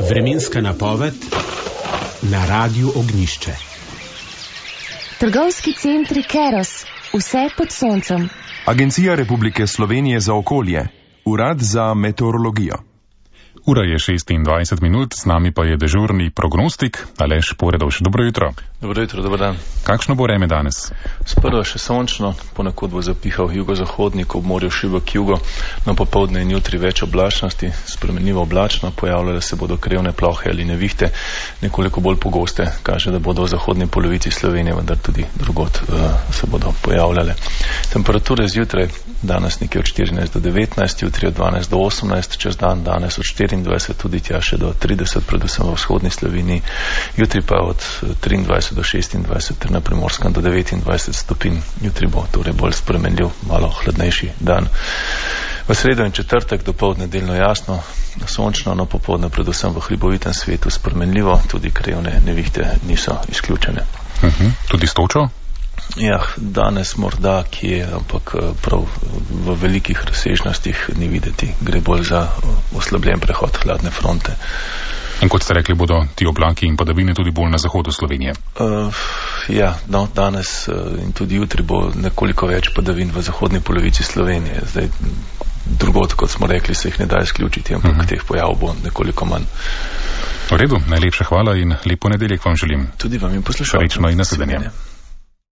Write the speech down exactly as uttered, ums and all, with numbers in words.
Vremenska napoved na Radiu Ognjišče. Trgovski centri Keros, vse pod soncem. Agencija Republike Slovenije za okolje, Urad za meteorologijo. Ura je šestindvajset minut, z nami pa je dežurni prognostik Aleš Poredovš. Dobro jutro. Dobro jutro, dober dan. Kakšno bo vreme danes? Sprva še sončno, ponekod bo zapihal jugozahodnik, ob morju šibek jugo, no popoldne in jutri več oblačnosti, spremenljivo oblačno, pojavljale se bodo krevne plohe ali nevihte, nekoliko bolj pogoste, kaže, da bodo v zahodni polovici Slovenije, vendar tudi drugod uh, se bodo pojavljale. Temperature zjutraj danes nekje od štirinajst do devetnajst, jutri od dvanajst do osemnajst, čez dan danes od štiriindvajset tudi tja še do trideset, predvsem v vzhodni Sloveniji, jutri pa od triindvajset do šestindvajset ter na Primorskem do devetindvajset stopinj. Jutri bo torej bolj spremenljiv, malo hladnejši dan. V sredo in četrtek dopoldne delno jasno, sončno, no popoldne predvsem v hribovitem svetu spremenljivo, tudi krevne nevihte niso izključene. Uh-huh. Tudi s točo? Ja, danes morda kje, ampak prav v velikih razsežnostih ni videti. Gre bolj za oslabljen prehod hladne fronte. In kot ste rekli, bodo ti oblaki in padavine tudi bolj na zahodu Slovenije? Uh, ja, no, danes uh, in tudi jutri bo nekoliko več padavin v zahodni polovici Slovenije. Zdaj, drugod, kot smo rekli, se jih ne da izključiti, ampak uh-huh. teh pojav bo nekoliko manj. V redu, najlepša hvala in lep ponedeljek vam želim. Tudi vam in poslušalcem. Srečno in naslednje.